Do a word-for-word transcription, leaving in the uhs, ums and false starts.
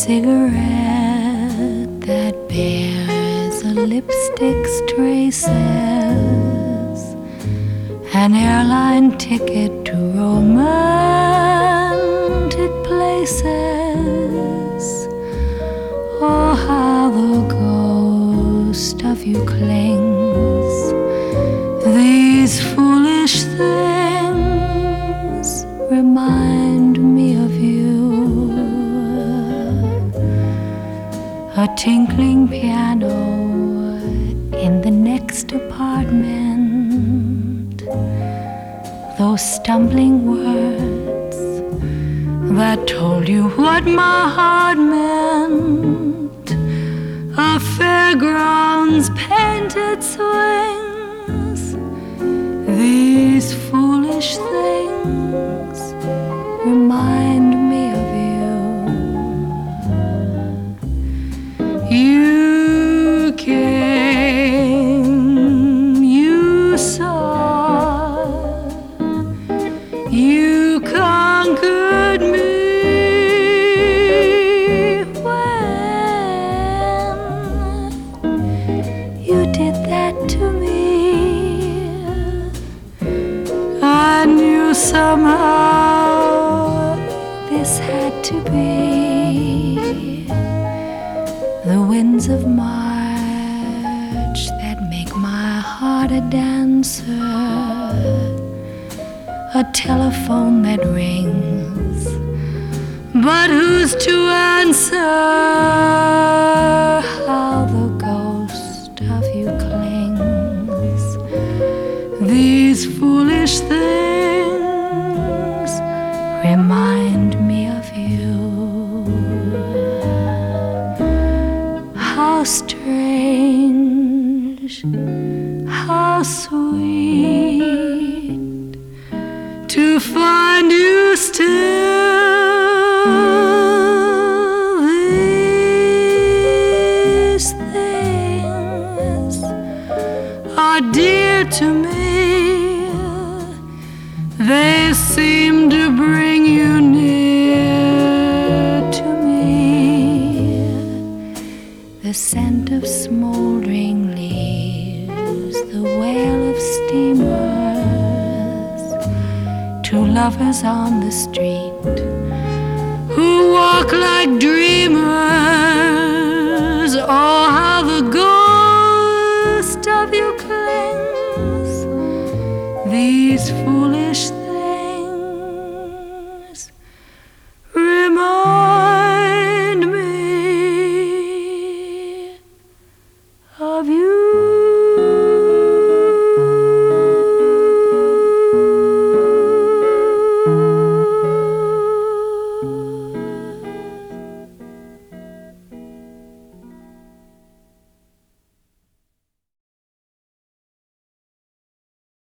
cigarette that bears a lipstick's traces, an airline ticket to romantic places. Oh, how the ghost of you clings. These foolish things remind me of you. A tinkling piano in the next apartment, those stumbling words that told you what my heart meant, a fairground's painted swings. These foolish things remind me of you. You came, you saw, you conquered me when you did that to me. I knew somehow this had to be. The winds of March that make my heart a dancer, a telephone that rings, but who's to answer? How the ghost of you clings. These foolish things remind me of you. How strange, how sweet to find you still. These things are dear to me. They seem to bring you near to me. The scent of smoldering leaves, the wail of steamers, two lovers on the street who walk like dreamers. Oh, how